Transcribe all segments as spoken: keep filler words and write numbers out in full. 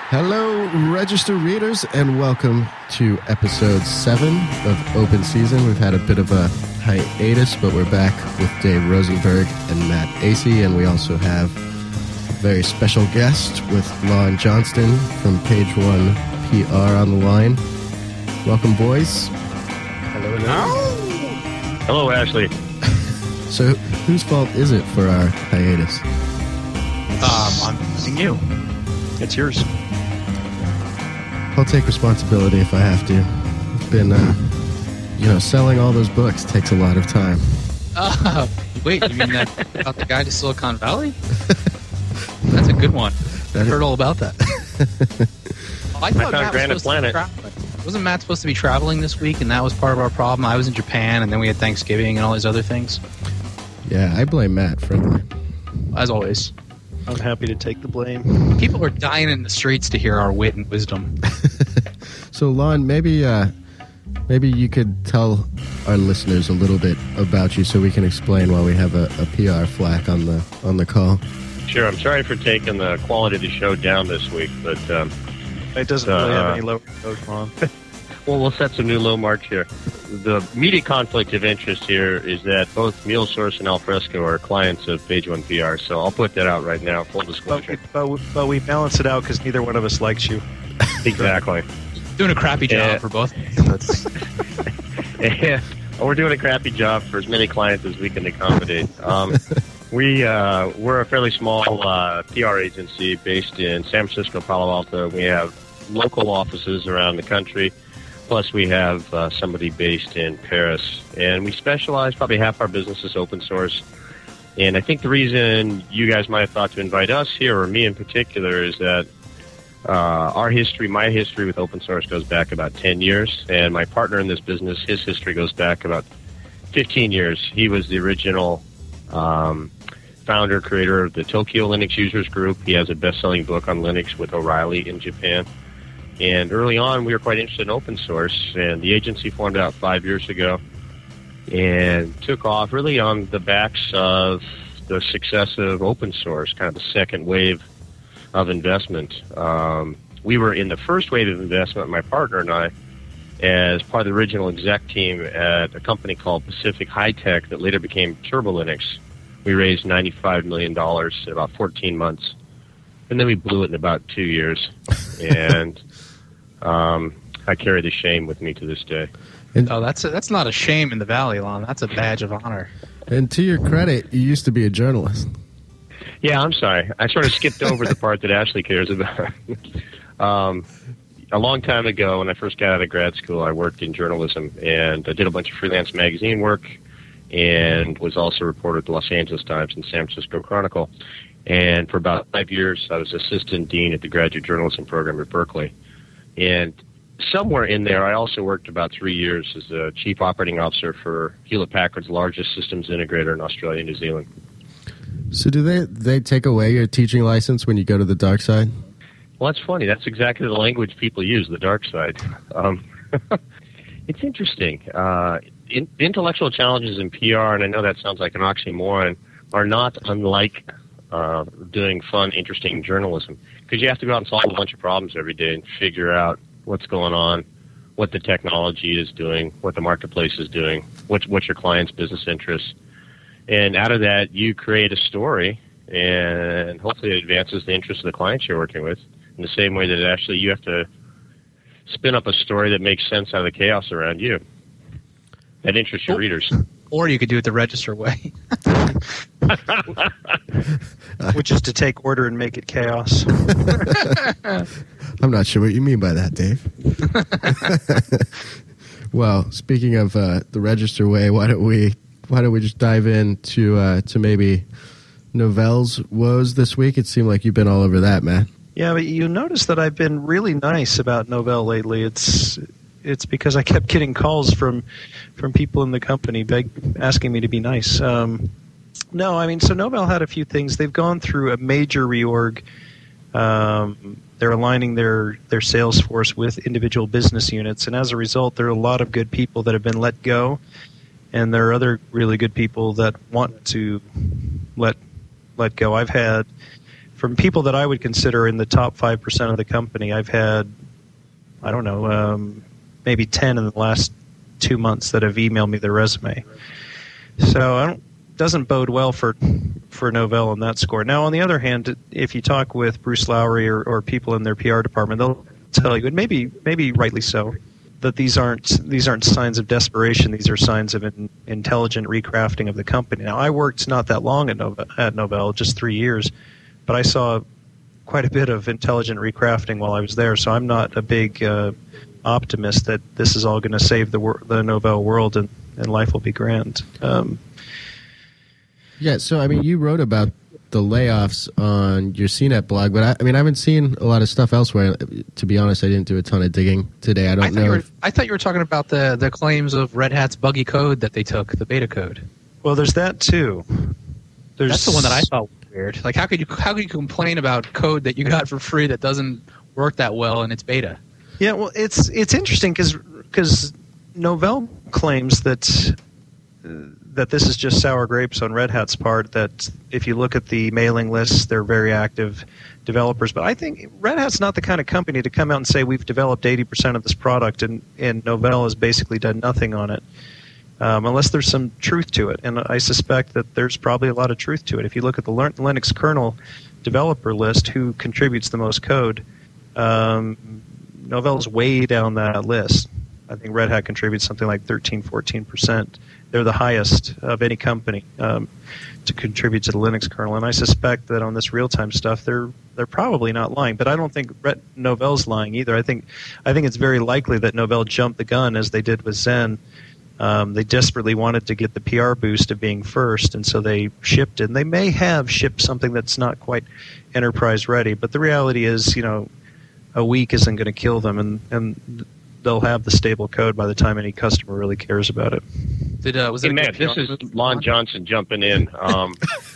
Hello, Register readers, and welcome to episode seven of Open Season. We've had a bit of a hiatus, but we're back with Dave Rosenberg and Matt Acey, and we also have a very special guest with Lon Johnston from Page One P R on the line. Welcome, boys. Hello, hello. Hello, Ashley. So, whose fault is it for our hiatus? Um, I'm using you. It's yours. I'll take responsibility if I have to. It's been, uh, you know, selling all those books takes a lot of time. Uh, wait, you mean that about the guy to Silicon Valley? That's a good one. I heard all about that. Oh, I thought I Matt found was Granite supposed to be Planet. traveling. Wasn't Matt supposed to be traveling this week, and that was part of our problem? I was in Japan, and then we had Thanksgiving and all these other things. Yeah, I blame Matt, frankly. As always. I'm happy to take the blame. People are dying in the streets to hear our wit and wisdom. So, Lon, maybe uh, maybe you could tell our listeners a little bit about you, so we can explain why we have a, a P R flack on the on the call. Sure, I'm sorry for taking the quality of the show down this week, but um, It doesn't Uh, really have any lower code on. well, we'll set some new low marks here. The immediate conflict of interest here is that both MuleSource and Alfresco are clients of Page One P R, so I'll put that out right now, full But we, disclosure. but, we, but we balance it out because neither one of us likes you. Exactly. Doing a crappy job Yeah. for both. And we're doing a crappy job for as many clients as we can accommodate. Um, we, uh, we're a fairly small uh, P R agency based in San Francisco, Palo Alto. We have local offices around the country, plus we have uh, somebody based in Paris. And we specialize, probably half our business is open source. And I think the reason you guys might have thought to invite us here, or me in particular, is that Uh, our history, my history with open source goes back about ten years, and my partner in this business, his history goes back about fifteen years. He was the original um, founder, creator of the Tokyo Linux Users Group. He has a best-selling book on Linux with O'Reilly in Japan. And early on, we were quite interested in open source, and the agency formed out five years ago and took off really on the backs of the success of open source, kind of the second wave of investment. Um, we were in the first wave of investment, my partner and I, as part of the original exec team at a company called Pacific High Tech that later became Turbo Linux. We raised ninety-five million dollars in about fourteen months. And then we blew it in about two years. And um, I carry the shame with me to this day. And, Oh, that's a, that's not a shame in the Valley, Lon. That's a badge of honor. and to your credit, you used to be a journalist. Yeah, I'm sorry. I sort of skipped over the part that Ashley cares about. um, a long time ago, when I first got out of grad school, I worked in journalism, and I did a bunch of freelance magazine work and was also a reporter at the Los Angeles Times and San Francisco Chronicle. And for about five years, I was assistant dean at the graduate journalism program at Berkeley. And somewhere in there, I also worked about three years as the chief operating officer for Hewlett-Packard's largest systems integrator in Australia and New Zealand. So do they, they take away your teaching license when you go to the dark side? Well, that's funny. That's exactly the language people use, the dark side. Um, it's interesting. Uh, in, intellectual challenges in P R, and I know that sounds like an oxymoron, are not unlike uh, doing fun, interesting journalism. Because you have to go out and solve a bunch of problems every day and figure out what's going on, what the technology is doing, what the marketplace is doing, what's, what's your client's business interests. And out of that, you create a story, and hopefully it advances the interests of the clients you're working with in the same way that actually you have to spin up a story that makes sense out of the chaos around you. That interests your readers. Or you could do it the Register way. Which is to take order and make it chaos. I'm not sure what you mean by that, Dave. Well, speaking of uh, the Register way, why don't we why don't we just dive into uh, to maybe Novell's woes this week? It seemed like you've been all over that, Matt. Yeah, but you notice that I've been really nice about Novell lately. It's it's because I kept getting calls from from people in the company beg, asking me to be nice. Um, no, I mean, so Novell had a few things. They've gone through a major reorg. Um, they're aligning their, their sales force with individual business units, and as a result, there are a lot of good people that have been let go, and there are other really good people that want to let let go. I've had from people that I would consider in the top five percent of the company, I've had, I don't know, um, maybe ten in the last two months that have emailed me their resume. So I don't doesn't bode well for for Novell on that score. Now, on the other hand, if you talk with Bruce Lowry or, or people in their P R department, they'll tell you, and maybe maybe rightly so, that these aren't these aren't signs of desperation. These are signs of an intelligent recrafting of the company. Now, I worked not that long at Novell, at Novell, just three years, but I saw quite a bit of intelligent recrafting while I was there. So I'm not a big uh, optimist that this is all going to save the wor- the Novell world and, and life will be grand. Um, yeah. So I mean, you wrote about the layoffs on your C net blog, but I, I mean, I haven't seen a lot of stuff elsewhere. To be honest, I didn't do a ton of digging today. I don't I know. You were, if, I thought you were talking about the, the claims of Red Hat's buggy code that they took, the beta code. well, there's that too. There's, That's the one that I thought was weird. Like, how could you how could you complain about code that you got for free that doesn't work that well in its beta? Yeah, well, it's it's interesting because because Novell claims that uh, that this is just sour grapes on Red Hat's part. That if you look at the mailing lists, they're very active developers. But I think Red Hat's not the kind of company to come out and say we've developed eighty percent of this product and and Novell has basically done nothing on it. Um, unless there's some truth to it. And I suspect that there's probably a lot of truth to it. If you look at the Linux kernel developer list, who contributes the most code, um, Novell's way down that list. I think Red Hat contributes something like thirteen, fourteen percent. They're the highest of any company um, to contribute to the Linux kernel. And I suspect that on this real-time stuff, they're they're probably not lying. But I don't think Red, Novell's lying either. I think I think it's very likely that Novell jumped the gun, as they did with Zen. Um, they desperately wanted to get the P R boost of being first, and so they shipped it. And they may have shipped something that's not quite enterprise ready, but the reality is, you know, a week isn't going to kill them, and, and they'll have the stable code by the time any customer really cares about it. Did uh, was Hey, it Matt, this is Lon Johnson jumping in. Um,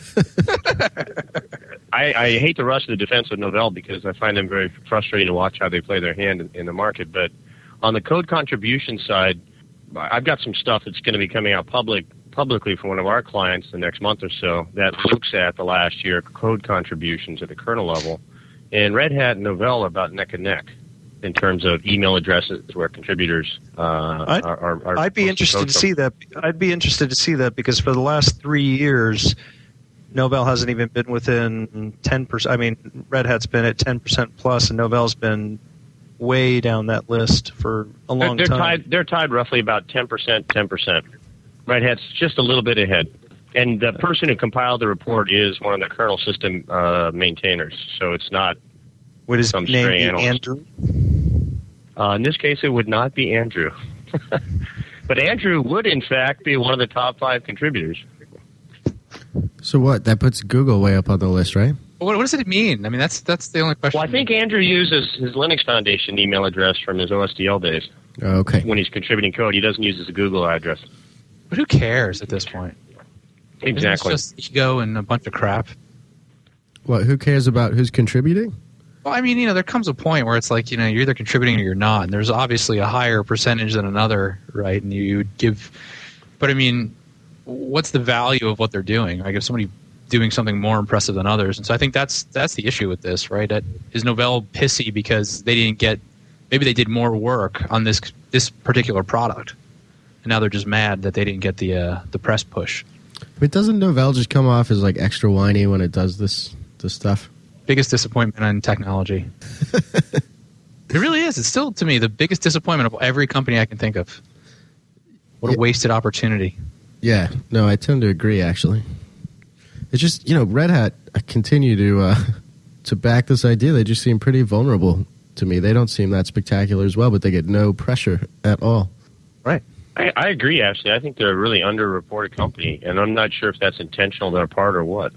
I, I hate to rush to the defense of Novell because I find them very frustrating to watch how they play their hand in, in the market. But on the code contribution side, I've got some stuff that's going to be coming out public publicly from one of our clients the next month or so that looks at the last year code contributions at the kernel level. And Red Hat and Novell are about neck and neck in terms of email addresses where contributors uh, I'd, are, are, are. I'd be interested to see that. I'd be interested to see that because for the last three years, Novell hasn't even been within ten percent. I mean, Red Hat's been at ten percent plus, and Novell's been way down that list for a long they're, they're time. Tied, they're tied roughly about ten percent, ten percent. Red Hat's just a little bit ahead. And the person who compiled the report is one of the kernel system uh, maintainers, so it's not Would his some name stray be analyst. Andrew? Uh, in this case, it would not be Andrew. But Andrew would, in fact, be one of the top five contributors. so what? That puts Google way up on the list, right? What, what does it mean? I mean, that's that's the only question. Well, I think Andrew uses his Linux Foundation email address from his O S D L days. Oh, okay. When he's contributing code, he doesn't use his Google address. But who cares at this point? Exactly. It's just ego and a bunch of crap. What? Who cares about who's contributing? Well, I mean, you know, there comes a point where it's like, you know, you're either contributing or you're not. And there's obviously a higher percentage than another, right? And you give, but I mean, what's the value of what they're doing? Like if somebody doing something more impressive than others. And so I think that's that's the issue with this, right? That, is Novell pissy because they didn't get, maybe they did more work on this this particular product, and now they're just mad that they didn't get the uh, the press push. But doesn't Novell just come off as like extra whiny when it does this this stuff? Biggest disappointment in technology. It really is. It's still, to me, the biggest disappointment of every company I can think of. What a Yeah. wasted opportunity. Yeah. No, I tend to agree. Actually, it's just, you know, Red Hat continue to uh, to back this idea. They just seem pretty vulnerable to me. They don't seem that spectacular as well, but they get no pressure at all. Right. I, I agree, actually. I think they're a really underreported company, and I'm not sure if that's intentional on their part or what.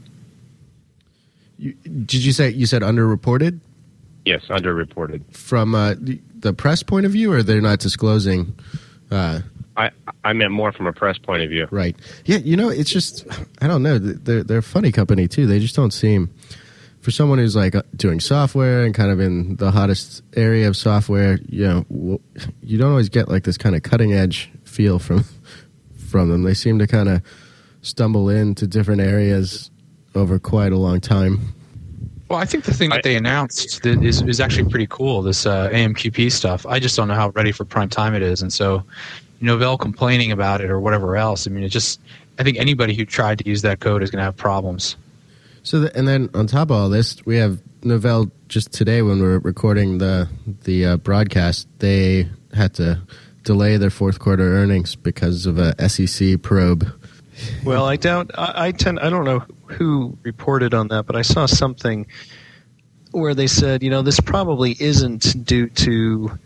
You, did you say you said underreported Yes, underreported. from uh, the, the press point of view, or they're not disclosing? Uh, I I meant more from a press point of view. right. Yeah. You know, it's just I don't know. They're they're a funny company too. They just don't seem, for someone who's like doing software and kind of in the hottest area of software. You know, w- you don't always get like this kind of cutting edge feel from from them. They seem to kind of stumble into different areas over quite a long time. Well, I think the thing that they announced that is, is actually pretty cool, this uh, A M Q P stuff. I just don't know how ready for prime time it is. And so Novell complaining about it or whatever else, I mean, it just, I think anybody who tried to use that code is going to have problems. So, the, and then on top of all this, we have Novell just today when we're recording the, the uh, broadcast, they had to delay their fourth quarter earnings because of a S E C probe. Well, I doubt. I, I tend. I don't know who reported on that, but I saw something where they said, you know, this probably isn't due to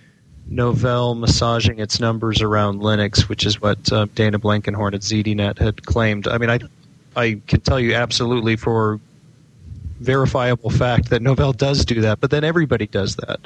Novell massaging its numbers around Linux, which is what uh, Dana Blankenhorn at Z D Net had claimed. I mean, I, I can tell you absolutely for verifiable fact that Novell does do that, but then everybody does that.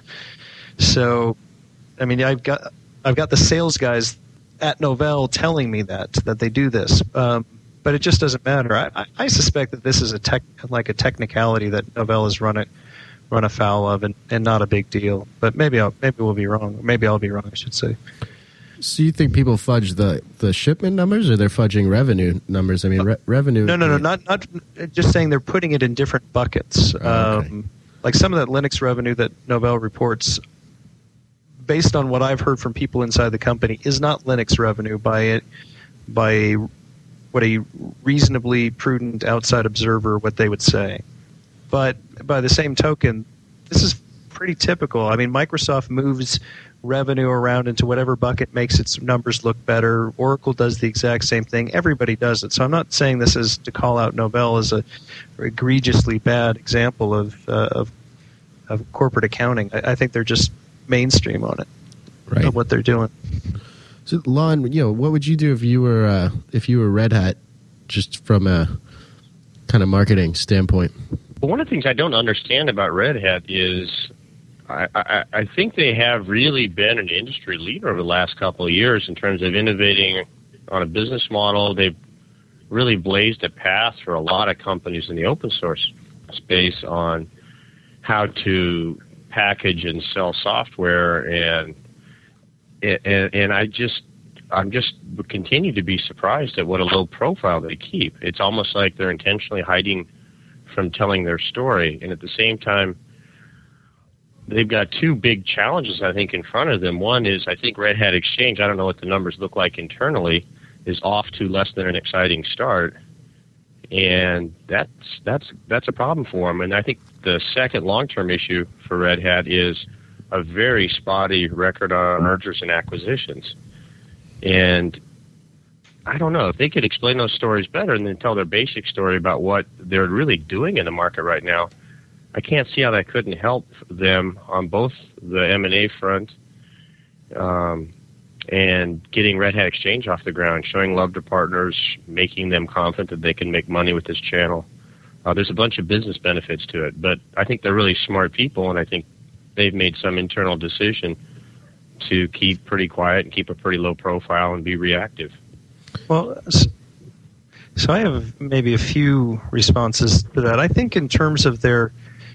So, I mean, I've got I've got the sales guys at Novell telling me that that they do this, um, but it just doesn't matter. I, I suspect that this is a tech like a technicality that Novell has run it run afoul of, and, and not a big deal. But maybe I'll maybe we'll be wrong. Maybe I'll be wrong. I should say. So you think people fudge the, the shipment numbers, or they're fudging revenue numbers? I mean, re- revenue. No, no, no, not not just saying they're putting it in different buckets. Oh, okay. um, like some of that Linux revenue that Novell reports, based on what I've heard from people inside the company, is not Linux revenue by it, by a, what a reasonably prudent outside observer what they would say. But by the same token, this is pretty typical. I mean, Microsoft moves revenue around into whatever bucket makes its numbers look better. Oracle does the exact same thing. Everybody does it. So I'm not saying this is to call out Novell as a egregiously bad example of uh, of, of corporate accounting. I, I think they're just mainstream on it, right? Of what they're doing. So, Lon, you know, what would you do if you were uh, if you were Red Hat, just from a kind of marketing standpoint? Well, one of the things I don't understand about Red Hat is I, I, I think they have really been an industry leader over the last couple of years in terms of innovating on a business model. They've really blazed a path for a lot of companies in the open source space on how to package and sell software, and and, and I just I'm just continue to be surprised at what a low profile they keep. It's almost like they're intentionally hiding from telling their story, and at the same time, they've got two big challenges, I think, in front of them. One is, I think Red Hat Exchange, I don't know what the numbers look like internally, is off to less than an exciting start, and that's that's that's a problem for them. And I think the second long-term issue for Red Hat is a very spotty record on mergers and acquisitions. And I don't know, if they could explain those stories better and then tell their basic story about what they're really doing in the market right now, I can't see how that couldn't help them on both the M and A front um, and getting Red Hat Exchange off the ground, showing love to partners, making them confident that they can make money with this channel. Uh, there's a bunch of business benefits to it, but I think they're really smart people, and I think they've made some internal decision to keep pretty quiet and keep a pretty low profile and be reactive. Well, so I have maybe a few responses to that. I think in terms of their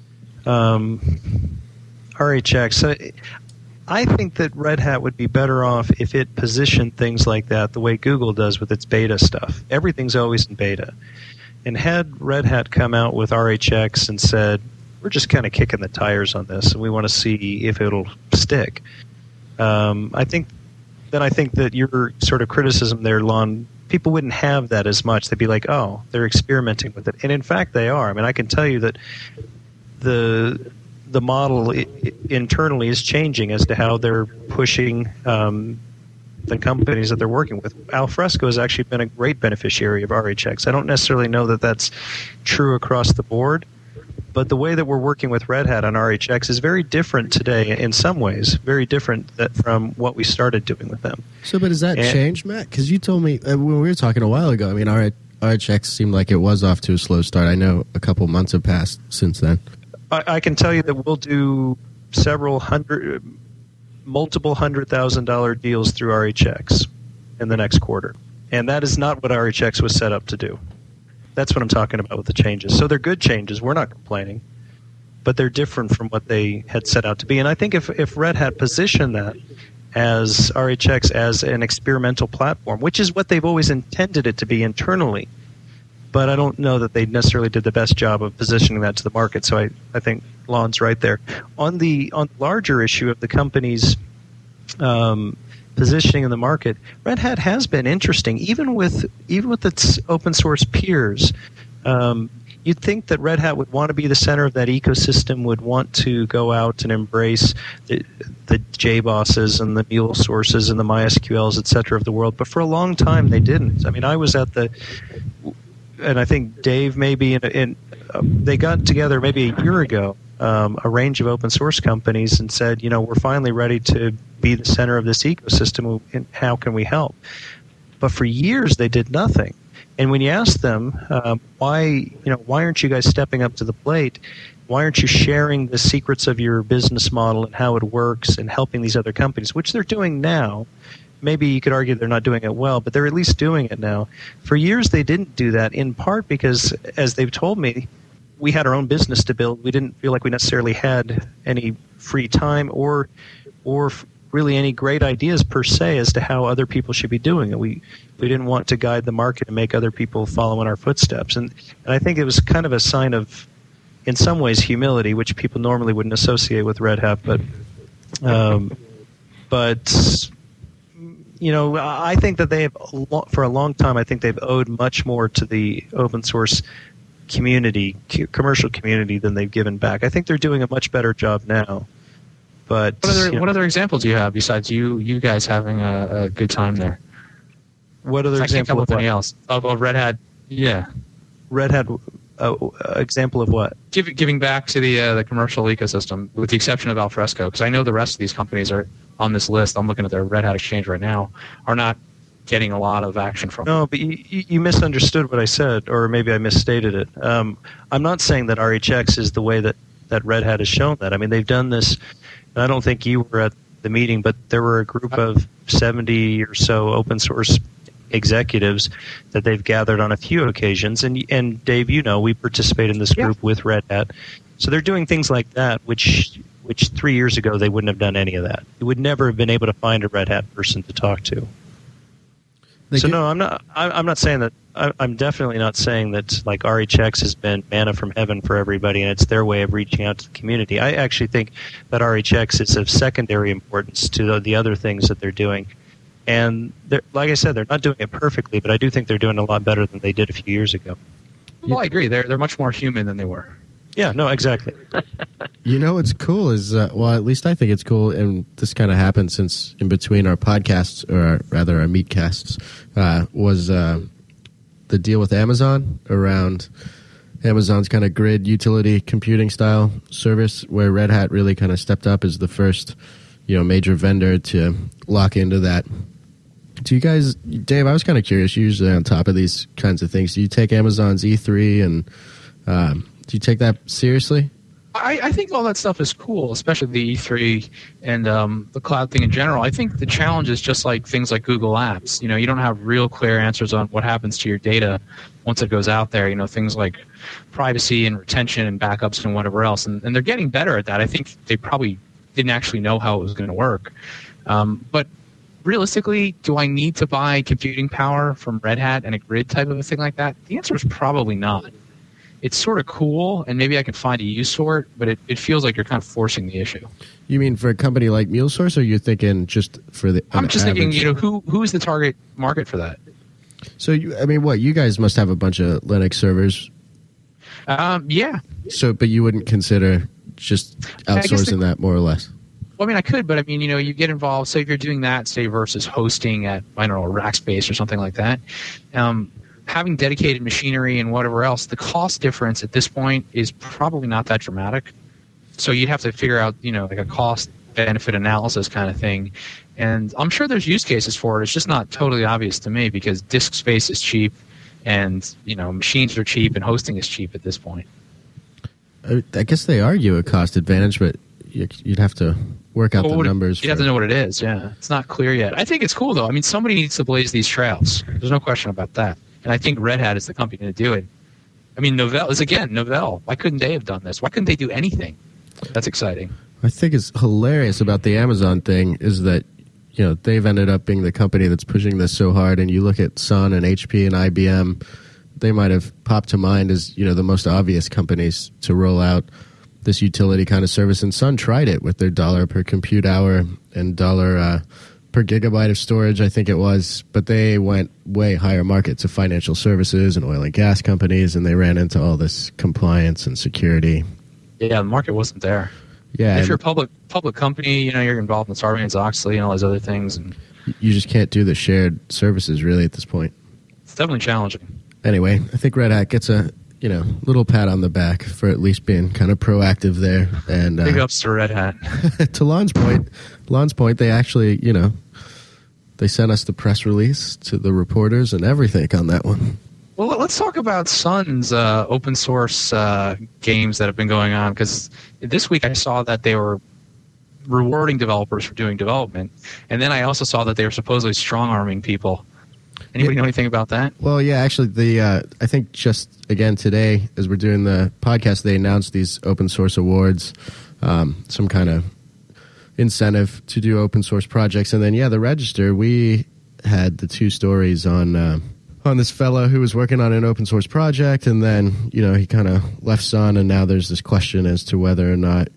um, R H X, I, I think that Red Hat would be better off if it positioned things like that the way Google does with its beta stuff. Everything's always in beta. And had Red Hat come out with R H X and said, we're just kind of kicking the tires on this and we want to see if it'll stick, um, I think then I think that your sort of criticism there, Lon, people wouldn't have that as much. They'd be like, oh, they're experimenting with it. And in fact, they are. I mean, I can tell you that the the model I- internally is changing as to how they're pushing um, the companies that they're working with. Alfresco has actually been a great beneficiary of R H X. I don't necessarily know that that's true across the board, but the way that we're working with Red Hat on R H X is very different today in some ways, very different that, from what we started doing with them. So, but has that And- changed, Matt? Because you told me uh, when we were talking a while ago, I mean, R H X seemed like it was off to a slow start. I know a couple months have passed since then. I, I can tell you that we'll do several hundred, multiple hundred thousand dollar deals through R H X in the next quarter. And that is not what R H X was set up to do. That's what I'm talking about with the changes. So they're good changes. We're not complaining. But they're different from what they had set out to be. And I think if, if Red Hat positioned that as R H X as an experimental platform, which is what they've always intended it to be internally, but I don't know that they necessarily did the best job of positioning that to the market. So I, I think Lon's right there. On the on the larger issue of the company's um, positioning in the market, Red Hat has been interesting, even with even with its open source peers. Um, You'd think that Red Hat would want to be the center of that ecosystem, would want to go out and embrace the, the J BOSses and the MuleSources and the MySQLs, et cetera, of the world. But for a long time, they didn't. I mean, I was at the, and I think Dave maybe, in, in uh, they got together maybe a year ago, um, a range of open source companies, and said, you know, we're finally ready to be the center of this ecosystem, and how can we help? But for years, they did nothing. And when you ask them uh, why, you know, why aren't you guys stepping up to the plate? Why aren't you sharing the secrets of your business model and how it works and helping these other companies, which they're doing now? Maybe you could argue they're not doing it well, but they're at least doing it now. For years, they didn't do that, in part because, as they've told me, we had our own business to build. We didn't feel like we necessarily had any free time or, or really any great ideas per se as to how other people should be doing it. We we didn't want to guide the market and make other people follow in our footsteps. And, and I think it was kind of a sign of, in some ways, humility, which people normally wouldn't associate with Red Hat. But, um, but you know, I think that they have, for a long time, I think they've owed much more to the open source community, commercial community, than they've given back. I think they're doing a much better job now. But what other, you know, what other examples do you have besides you you guys having a, a good time there? What other I example can't come of with what? anything else? Of, of Red Hat, yeah. Red Hat, uh, uh, example of what? Give, giving back to the uh, the commercial ecosystem, with the exception of Alfresco, because I know the rest of these companies are on this list. I'm looking at their Red Hat Exchange right now, are not getting a lot of action from. No, but you, you misunderstood what I said, or maybe I misstated it. Um, I'm not saying that R H X is the way that, that Red Hat has shown that. I mean, they've done this, and I don't think you were at the meeting, but there were a group of seventy or so open source executives that they've gathered on a few occasions. And, and Dave, you know, we participate in this group yeah. with Red Hat. So they're doing things like that, which which three years ago they wouldn't have done any of that. You would never have been able to find a Red Hat person to talk to. They so get, no, I'm not. I'm not saying that. I'm definitely not saying that like R H X has been manna from heaven for everybody, and it's their way of reaching out to the community. I actually think that R H X is of secondary importance to the, the other things that they're doing. And like I said, they're not doing it perfectly, but I do think they're doing a lot better than they did a few years ago. Well, I agree. They're they're much more human than they were. Yeah, no, exactly. You know what's cool is, uh, well, at least I think it's cool, and this kind of happened since in between our podcasts, or our, rather our meetcasts, uh, was uh, the deal with Amazon around Amazon's kind of grid utility computing style service, where Red Hat really kind of stepped up as the first, you know, major vendor to lock into that. Do you guys, Dave, I was kind of curious, you're usually on top of these kinds of things. Do you take Amazon's E three and um, do you take that seriously? I, I think all that stuff is cool, especially the E three and um, the cloud thing in general. I think the challenge is just like things like Google Apps. You know, you don't have real clear answers on what happens to your data once it goes out there. You know, things like privacy and retention and backups and whatever else. And, and they're getting better at that. I think they probably didn't actually know how it was going to work. Um, but realistically, do I need to buy computing power from Red Hat and a grid type of a thing like that? The answer is probably not. It's sort of cool, and maybe I can find a use for it, but it, it feels like you're kind of forcing the issue. You mean for a company like MuleSource, or you're thinking just for the I'm just average? thinking, you know, who who is the target market for that? So, you, I mean, what, you guys must have a bunch of Linux servers. Um, yeah. So, but you wouldn't consider just outsourcing the, that more or less? Well, I mean, I could, but I mean, you know, you get involved, say if you're doing that, say, versus hosting at, I don't know, Rackspace or something like that, um, having dedicated machinery and whatever else, the cost difference at this point is probably not that dramatic. So you'd have to figure out, you know, like a cost-benefit analysis kind of thing. And I'm sure there's use cases for it. It's just not totally obvious to me because disk space is cheap and, you know, machines are cheap and hosting is cheap at this point. I guess they argue a cost advantage, but you'd have to work out well, the numbers. You'd have to know what it is, yeah. It's not clear yet. I think it's cool, though. I mean, somebody needs to blaze these trails. There's no question about that. And I think Red Hat is the company to do it. I mean, Novell is, again, Novell. Why couldn't they have done this? Why couldn't they do anything? That's exciting. I think it's hilarious about the Amazon thing is that, you know, they've ended up being the company that's pushing this so hard. And you look at Sun and H P and I B M, they might have popped to mind as, you know, the most obvious companies to roll out this utility kind of service. And Sun tried it with their dollar per compute hour and dollar uh, per gigabyte of storage, I think it was. But they went way higher market to financial services and oil and gas companies, and they ran into all this compliance and security. Yeah, the market wasn't there. Yeah, if you're a public public company, you know, you're involved in Sarbanes-Oxley and all those other things, and you just can't do the shared services really at this point. It's definitely challenging. Anyway, I think Red Hat gets a, you know, little pat on the back for at least being kind of proactive there. And big uh, ups to Red Hat. To Lon's point, Lon's point, they actually, you know, they sent us the press release to the reporters and everything on that one. Well, let's talk about Sun's uh, open source uh, games that have been going on, because this week I saw that they were rewarding developers for doing development, and then I also saw that they were supposedly strong-arming people. Anybody yeah. know anything about that? Well, yeah, actually, the uh, I think just, again, today, as we're doing the podcast, they announced these open source awards, um, some kind of incentive to do open source projects. And then, yeah, the Register, we had the two stories on uh, on this fellow who was working on an open source project, and then, you know, he kind of left Sun, and now there's this question as to whether or not,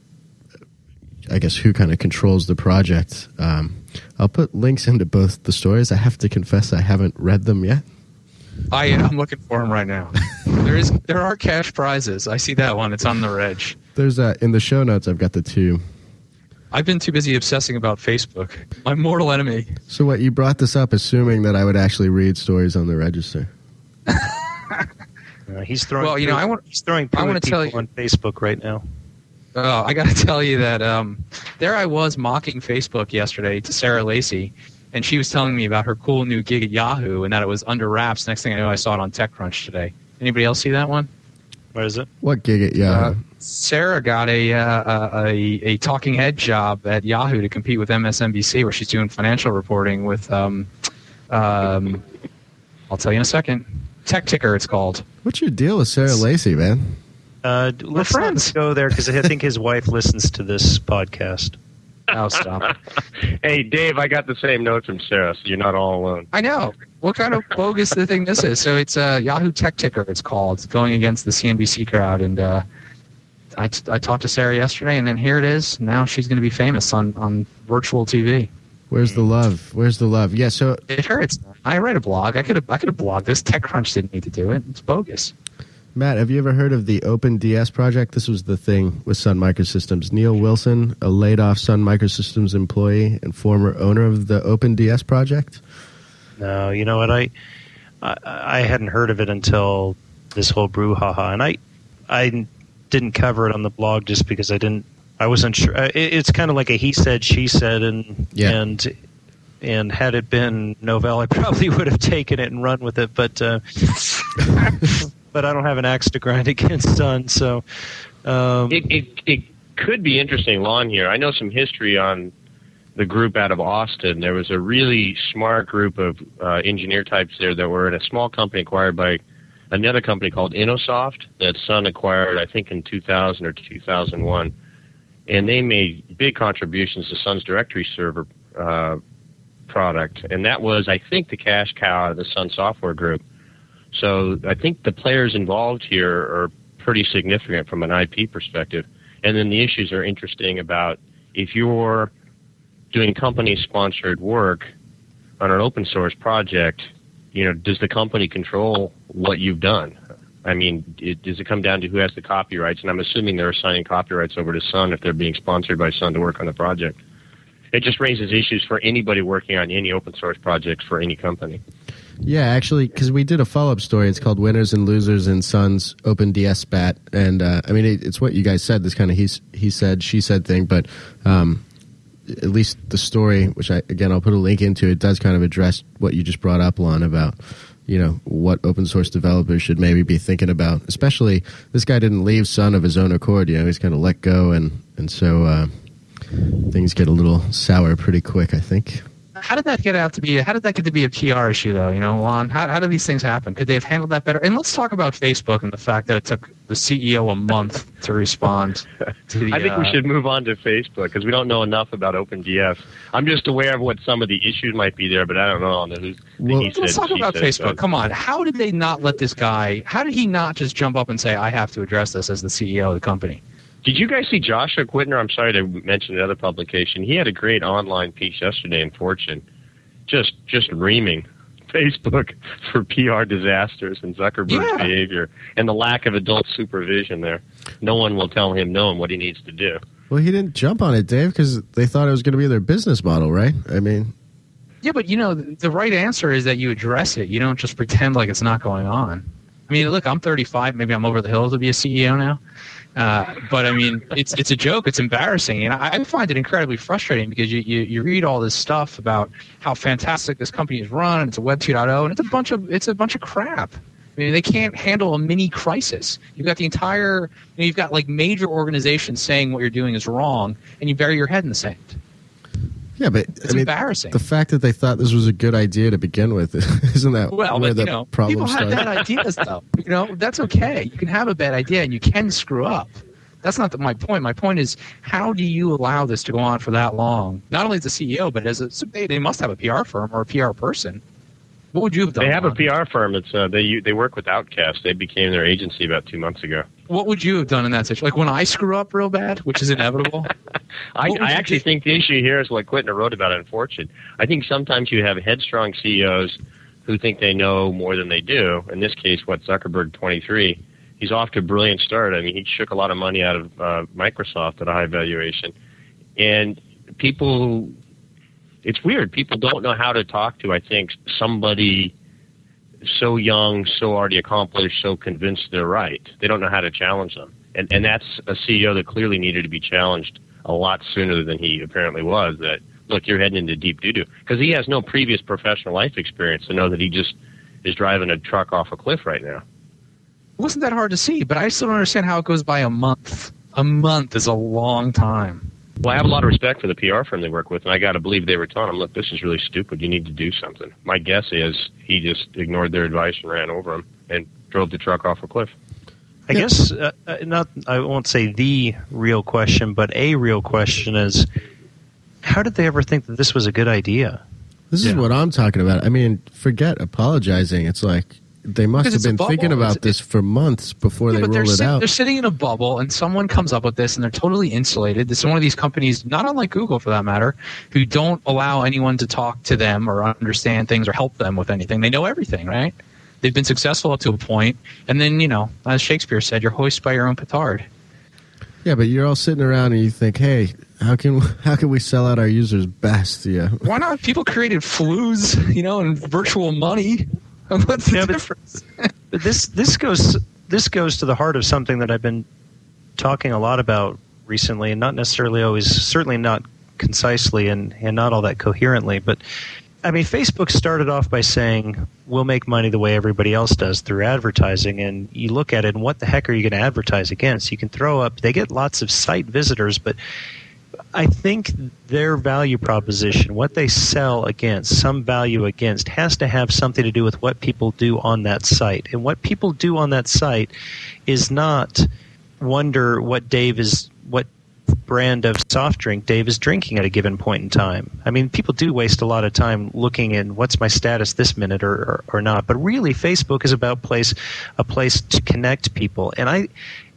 I guess, who kind of controls the project. Um, I'll put links into both the stories. I have to confess I haven't read them yet. I am looking for them right now. There is, there are cash prizes. I see that one. It's on the reg. There's uh, in the show notes, I've got the two. I've been too busy obsessing about Facebook, my mortal enemy. So what, you brought this up assuming that I would actually read stories on the Register? uh, he's throwing. Well, you know, I want. He's throwing. I want to tell you on Facebook right now. Oh, I got to tell you that um, there I was mocking Facebook yesterday to Sarah Lacey, and she was telling me about her cool new gig at Yahoo and that it was under wraps. Next thing I know, I saw it on TechCrunch today. Anybody else see that one? What is it? What gig at Yahoo? Uh, Sarah got a, uh, a a talking head job at Yahoo to compete with M S N B C, where she's doing financial reporting with, um, um, I'll tell you in a second, Tech Ticker it's called. What's your deal with Sarah Lacey, man? Uh, let's friends. not go there, because I think his wife listens to this podcast. Oh, stop. Hey, Dave, I got the same note from Sarah, so you're not all alone. I know. What kind of bogus the thing this is? So it's uh, Yahoo Tech Ticker, it's called. It's going against the C N B C crowd. And uh, I, t- I talked to Sarah yesterday, and then here it is. Now she's going to be famous on, on virtual T V. Where's the love? Where's the love? Yeah, so... It hurts. I write a blog. I could have I could have blogged this. TechCrunch didn't need to do it. It's bogus. Matt, have you ever heard of the OpenDS project? This was the thing with Sun Microsystems. Neil Wilson, a laid-off Sun Microsystems employee and former owner of the OpenDS project? No, you know what? I, I I hadn't heard of it until this whole brouhaha, and I I didn't cover it on the blog just because I didn't. I wasn't sure. It, it's kind of like a he said, she said, and yeah. and and had it been Novell, I probably would have taken it and run with it, but. Uh, But I don't have an axe to grind against Sun, so um, it, it it could be interesting, Lon. Here, I know some history on the group out of Austin. There was a really smart group of uh, engineer types there that were in a small company acquired by another company called Innosoft that Sun acquired, I think, in two thousand or two thousand one, and they made big contributions to Sun's directory server uh, product, and that was, I think, the cash cow out of the Sun Software Group. So I think the players involved here are pretty significant from an I P perspective. And then the issues are interesting about if you're doing company-sponsored work on an open source project, you know, does the company control what you've done? I mean, it, does it come down to who has the copyrights? And I'm assuming they're assigning copyrights over to Sun if they're being sponsored by Sun to work on the project. It just raises issues for anybody working on any open source projects for any company. Yeah, actually, because we did a follow-up story. It's called Winners and Losers in Sun's OpenDS Spat. And, uh, I mean, it, it's what you guys said, this kind of he, he said, she said thing. But um, at least the story, which, I again, I'll put a link into, it does kind of address what you just brought up, Lon, about, you know, what open source developers should maybe be thinking about. Especially, this guy didn't leave Sun of his own accord. You know, he's kind of let go. And, and so uh, things get a little sour pretty quick, I think. how did that get out to be? How did that get to be a P R issue, though? You know, Lon, how how do these things happen? Could they have handled that better? And let's talk about Facebook and the fact that it took the C E O a month to respond to the. I think uh, we should move on to Facebook because we don't know enough about OpenDF. I'm just aware of what some of the issues might be there, but I don't know on the who's. Well, he said, Let's talk she about said, Facebook. so. Come on, how did they not let this guy? How did he not just jump up and say, "I have to address this" as the C E O of the company? Did you guys see Joshua Quittner? I'm sorry to mention the other publication. He had a great online piece yesterday in Fortune, just just reaming Facebook for P R disasters and Zuckerberg's Yeah. behavior and the lack of adult supervision there. No one will tell him no and what he needs to do. Well, he didn't jump on it, Dave, because they thought it was going to be their business model, right? I mean, Yeah, but you know, the the right answer is that you address it. You don't just pretend like it's not going on. I mean, look, I'm thirty-five. Maybe I'm over the hill to be a C E O now. Uh, but I mean, it's it's a joke. It's embarrassing, and I, I find it incredibly frustrating because you, you, you read all this stuff about how fantastic this company is run. And it's a Web two point oh, and it's a bunch of it's a bunch of crap. I mean, they can't handle a mini crisis. You've got the entire, you know, you've got like major organizations saying what you're doing is wrong, and you bury your head in the sand. yeah, but It's I mean, embarrassing. the fact that they thought this was a good idea to begin with, isn't that Well, where but the you know, problem people have started? bad ideas, though. You know, that's okay. You can have a bad idea, and you can screw up. That's not the, my point. My point is, how do you allow this to go on for that long? Not only as a C E O, but as a they, they must have a P R firm or a P R person. What would you have done? They have a Lon? P R firm. It's uh, they they work with Outcast. They became their agency about two months ago. What would you have done in that situation? Like when I screw up real bad, which is inevitable. I, What would I you actually do? think the issue here is what Quittner wrote about in Fortune. I think sometimes you have headstrong C E Os who think they know more than they do. In this case, what Zuckerberg, twenty-three, he's off to a brilliant start. I mean, he shook a lot of money out of uh, Microsoft at a high valuation. And people, it's weird. People don't know how to talk to, I think, somebody so young, so already accomplished, so convinced they're right. They don't know how to challenge them. And and that's a C E O that clearly needed to be challenged a lot sooner than he apparently was. That, look, you're heading into deep doo-doo. Because he has no previous professional life experience to know that he just is driving a truck off a cliff right now. It wasn't that hard to see, but I still don't understand how it goes by a month. A month is a long time. Well, I have a lot of respect for the P R firm they work with, and I got to believe they were telling him, look, this is really stupid. You need to do something. My guess is he just ignored their advice and ran over him and drove the truck off a cliff. I Yeah. guess uh, uh, not. I won't say the real question, but a real question is: how did they ever think that this was a good idea? This is Yeah. what I'm talking about. I mean, forget apologizing. It's like they must Because have it's a been bubble. thinking about It's- this for months before Yeah, they but they're, rolled it sit- out. they're sitting in a bubble, and someone comes up with this, and they're totally insulated. This is one of these companies, not unlike Google for that matter, who don't allow anyone to talk to them or understand things or help them with anything. They know everything, right? They've been successful up to a point, and then, you know, as Shakespeare said, you're hoist by your own petard. Yeah, but you're all sitting around and you think, hey, how can how can we sell out our users best? Yeah. Why not? People created flus, you know, and virtual money. What's the Yeah, but- difference? But this this goes this goes to the heart of something that I've been talking a lot about recently, and not necessarily always, certainly not concisely and, and not all that coherently. But I mean, Facebook started off by saying we'll make money the way everybody else does through advertising, and you look at it, and what the heck are you going to advertise against? You can throw up. They get lots of site visitors, but I think their value proposition, what they sell against, some value against, has to have something to do with what people do on that site. And what people do on that site is not wonder what Dave is, what brand of soft drink Dave is drinking at a given point in time. I mean, people do waste a lot of time looking at what's my status this minute or, or, or not. But really, Facebook is about place, a place to connect people. And I,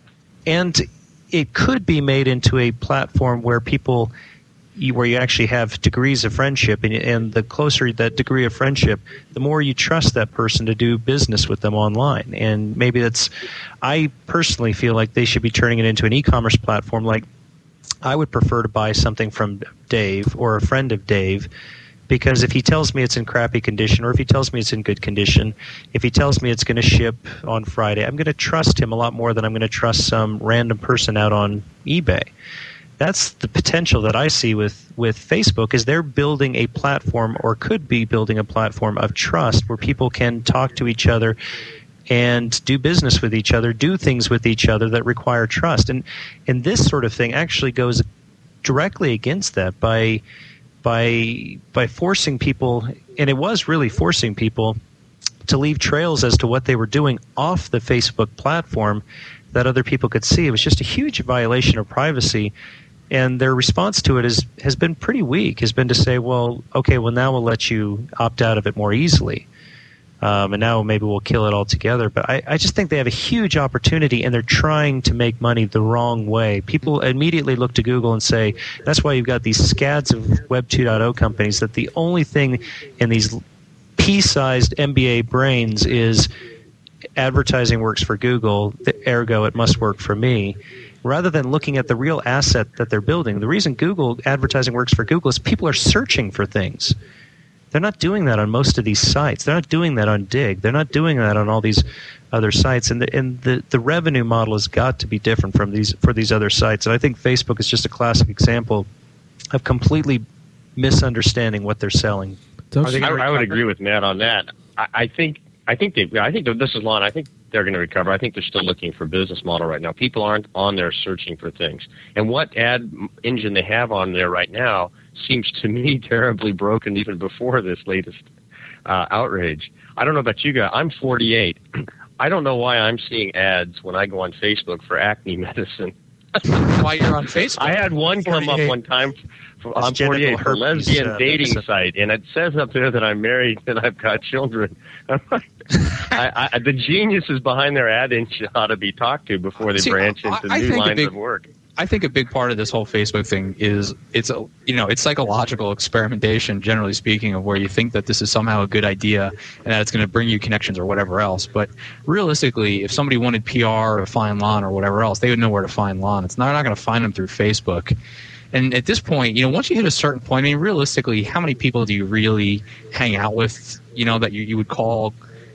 and it could be made into a platform where people, where you actually have degrees of friendship, and, and the closer that degree of friendship, the more you trust that person to do business with them online. And maybe that's, I personally feel like they should be turning it into an e-commerce platform. Like, I would prefer to buy something from Dave or a friend of Dave, because if he tells me it's in crappy condition, or if he tells me it's in good condition, if he tells me it's going to ship on Friday, I'm going to trust him a lot more than I'm going to trust some random person out on eBay. That's the potential that I see with, with Facebook, is they're building a platform, or could be building a platform of trust where people can talk to each other and do business with each other, do things with each other that require trust. And and this sort of thing actually goes directly against that by by by forcing people, and it was really forcing people to leave trails as to what they were doing off the Facebook platform that other people could see. It was just a huge violation of privacy, and their response to it is has been pretty weak. Has been to say, well, okay, well now we'll let you opt out of it more easily. Um, and now maybe we'll kill it altogether. But I, I just think they have a huge opportunity, and they're trying to make money the wrong way. People immediately look to Google and say, that's why you've got these scads of Web two point oh companies, that the only thing in these pea-sized M B A brains is advertising works for Google, ergo it must work for me. Rather than looking at the real asset that they're building. The reason Google advertising works for Google is people are searching for things. They're not doing that on most of these sites. They're not doing that on Dig. They're not doing that on all these other sites. And the and the, the revenue model has got to be different from these for these other sites. And I think Facebook is just a classic example of completely misunderstanding what they're selling. I, I would agree with Matt on that. I, I think I think they I think this is Lon. I think they're going to recover. I think they're still looking for a business model right now. People aren't on there searching for things. And what ad engine they have on there right now seems to me terribly broken even before this latest uh, outrage. I don't know about you guys. I'm forty-eight. I don't know why I'm seeing ads when I go on Facebook for acne medicine. Why you're on Facebook? I had one come up one time. For, I'm forty-eight, for a lesbian uh, dating uh, site, and it says up there that I'm married and I've got children. I, I, the geniuses behind their ad engine ought to be talked to before they See, branch into I, I new lines big, of work. I think a big part of this whole Facebook thing is it's a you know it's psychological experimentation, generally speaking, of where you think that this is somehow a good idea and that it's going to bring you connections or whatever else. But realistically, if somebody wanted P R or find Lon or whatever else, they would know where to find Lon. It's not, not going to find them through Facebook. And at this point, you know, once you hit a certain point, I mean, realistically, how many people do you really hang out with, you know, that you, you would call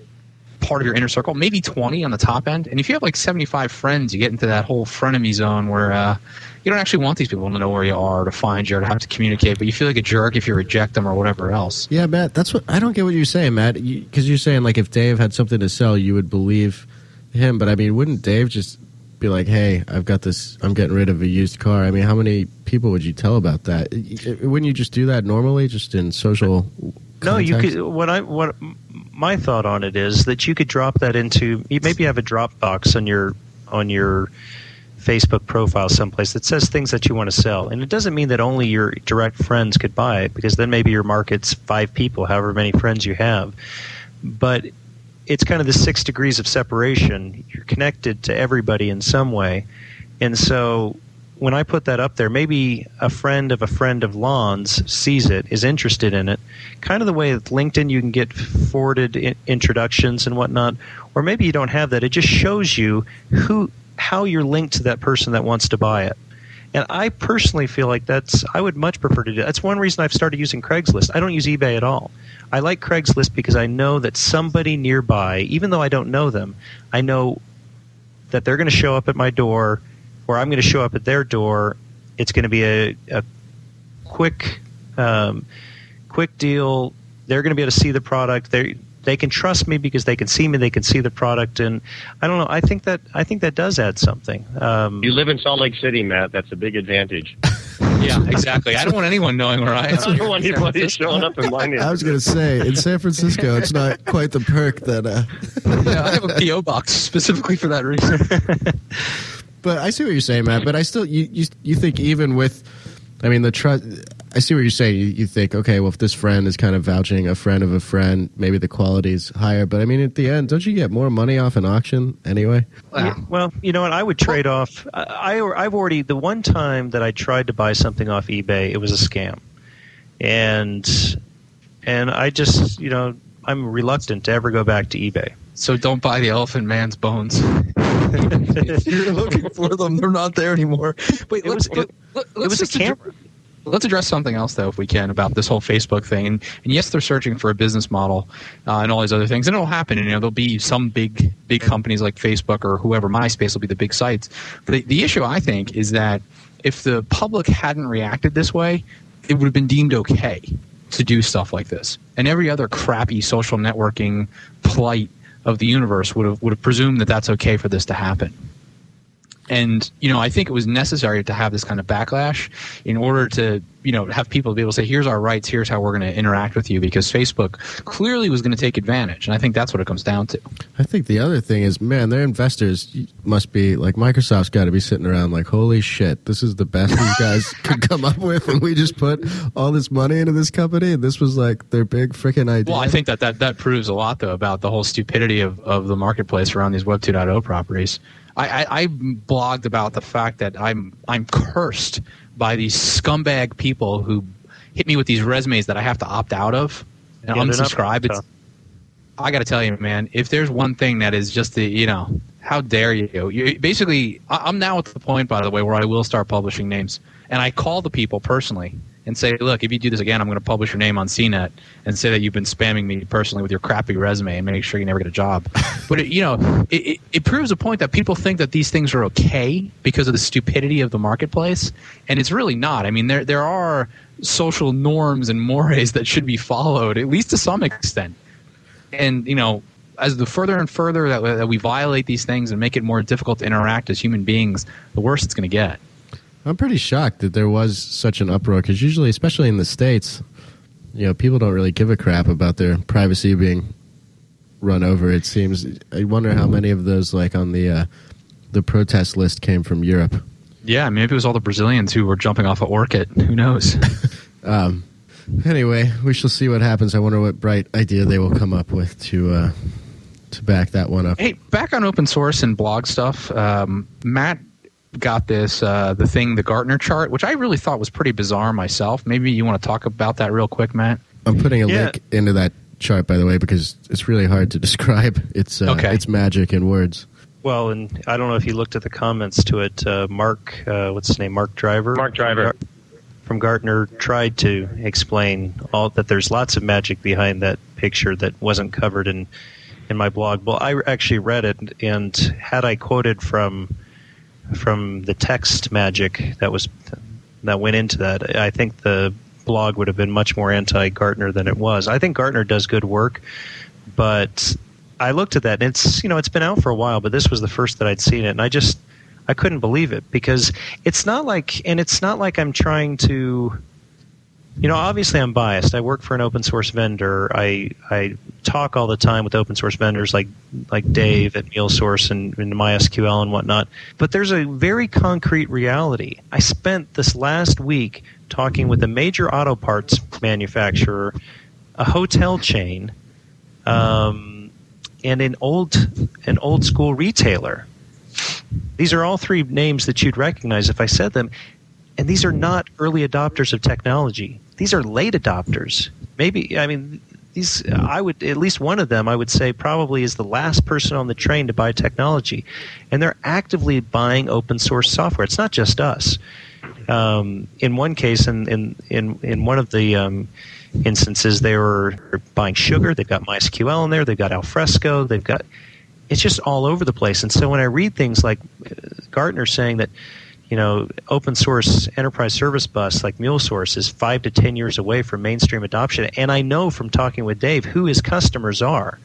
part of your inner circle? Maybe twenty on the top end. And if you have like seventy-five friends, you get into that whole frenemy zone where uh, you don't actually want these people to know where you are, to find you, or to have to communicate, but you feel like a jerk if you reject them or whatever else. Yeah, Matt, that's what I don't get what you're saying, Matt, because you, you're saying like if Dave had something to sell, you would believe him. But I mean, wouldn't Dave just be like, hey, I've got this, I'm getting rid of a used car? I mean, how many people would you tell about that? Wouldn't you just do that normally, just in social No, context? you could. What I what my thought on it is that you could drop that into. You maybe have a Dropbox on your on your Facebook profile someplace that says things that you want to sell, and it doesn't mean that only your direct friends could buy it, because then maybe your market's five people, however many friends you have. But it's kind of the six degrees of separation. You're connected to everybody in some way, and so when I put that up there, maybe a friend of a friend of Lon's sees it, is interested in it, kind of the way that LinkedIn you can get forwarded in introductions and whatnot, or maybe you don't have that. It just shows you who, how you're linked to that person that wants to buy it. And I personally feel like that's, I would much prefer to do that. That's one reason I've started using Craigslist. I don't use eBay at all. I like Craigslist because I know that somebody nearby, even though I don't know them, I know that they're going to show up at my door, or I'm going to show up at their door. It's going to be a, a quick, um, quick deal. They're going to be able to see the product. They they can trust me because they can see me. They can see the product, and I don't know. I think that I think that does add something. Um, you live in Salt Lake City, Matt. That's a big advantage. Yeah, exactly. I don't want anyone knowing where I am. I don't want anybody showing up in my name. I was going to say, in San Francisco, it's not quite the perk that. Uh... yeah, I have a P O box specifically for that reason. But I see what you're saying, Matt. But I still, you, you, you think even with, I mean, the trust. I see what you're saying. You, you think, okay, well, if this friend is kind of vouching a friend of a friend, maybe the quality's higher. But I mean, at the end, don't you get more money off an auction anyway? Yeah, well, you know what? I would trade off. I, I I've already the one time that I tried to buy something off eBay, it was a scam, and and I just, you know, I'm reluctant to ever go back to eBay. So don't buy the Elephant Man's bones. If you're looking for them, they're not there anymore. Wait, it let's, was, it, let, it was a camera. Let's address something else, though, if we can, about this whole Facebook thing. And, and yes, they're searching for a business model uh, and all these other things. And it'll happen. And, you know, there'll be some big, big companies like Facebook or whoever. MySpace will be the big sites. But the, the issue, I think, is that if the public hadn't reacted this way, it would have been deemed okay to do stuff like this. And every other crappy social networking plight of the universe would have would have presumed that that's okay for this to happen. And, you know, I think it was necessary to have this kind of backlash in order to, you know, have people be able to say, here's our rights, here's how we're going to interact with you, because Facebook clearly was going to take advantage. And I think that's what it comes down to. I think the other thing is, man, their investors must be, like, Microsoft's got to be sitting around like, holy shit, this is the best these guys could come up with, and we just put all this money into this company, and this was, like, their big freaking idea. Well, I think that, that that proves a lot, though, about the whole stupidity of, of the marketplace around these Web two point oh properties. I, I, I blogged about the fact that I'm I'm cursed by these scumbag people who hit me with these resumes that I have to opt out of and Yeah, they're not- unsubscribe. It's, I got to tell you, man, if there's one thing that is just the, you know, how dare you? you basically, I, I'm now at the point, by the way, where I will start publishing names. And I call the people personally and say, look, if you do this again, I'm going to publish your name on C net and say that you've been spamming me personally with your crappy resume and make sure you never get a job. But, it, you know, it, it, it proves a point that people think that these things are okay because of the stupidity of the marketplace. And it's really not. I mean, there there are social norms and mores that should be followed, at least to some extent. And, you know, as the further and further that, that we violate these things and make it more difficult to interact as human beings, the worse it's going to get. I'm pretty shocked that there was such an uproar, because usually, especially in the States, you know, people don't really give a crap about their privacy being run over, it seems. I wonder how many of those, like, on the uh, the protest list came from Europe. Yeah, maybe it was all the Brazilians who were jumping off of Orchid. Who knows? um, anyway, we shall see what happens. I wonder what bright idea they will come up with to uh, to back that one up. Hey, back on open source and blog stuff, um, Matt got this, uh, the thing, the Gartner chart, which I really thought was pretty bizarre myself. Maybe you want to talk about that real quick, Matt? I'm putting a Yeah. link into that chart, by the way, because it's really hard to describe. It's uh, Okay. it's magic in words. Well, and I don't know if you looked at the comments to it. Uh, Mark, uh, what's his name? Mark Driver. Mark Driver. From Gartner tried to explain all that there's lots of magic behind that picture that wasn't covered in in my blog. Well, I actually read it, and had I quoted from from the text magic that was that went into that, I think the blog would have been much more anti-Gartner than it was. I think Gartner does good work, but I looked at that, and it's, you know, it's been out for a while, but this was the first that I'd seen it, and I just I couldn't believe it, because it's not like, and it's not like I'm trying to, you know, obviously I'm biased. I work for an open source vendor. I I talk all the time with open source vendors like like Dave at MuleSource and, and MySQL and whatnot. But there's a very concrete reality. I spent this last week talking with a major auto parts manufacturer, a hotel chain, um, and an old an old school retailer. These are all three names that you'd recognize if I said them. And these are not early adopters of technology. These are late adopters. Maybe, I mean, these, I would, at least one of them, I would say probably is the last person on the train to buy technology. And they're actively buying open source software. It's not just us. Um, in one case, in, in, in, in one of the um, instances, they were buying Sugar. They've got MySQL in there. They've got Alfresco. They've got, it's just all over the place. And so when I read things like Gartner saying that, you know, open source enterprise service bus like MuleSource is five to ten years away from mainstream adoption, and I know from talking with Dave who his customers are.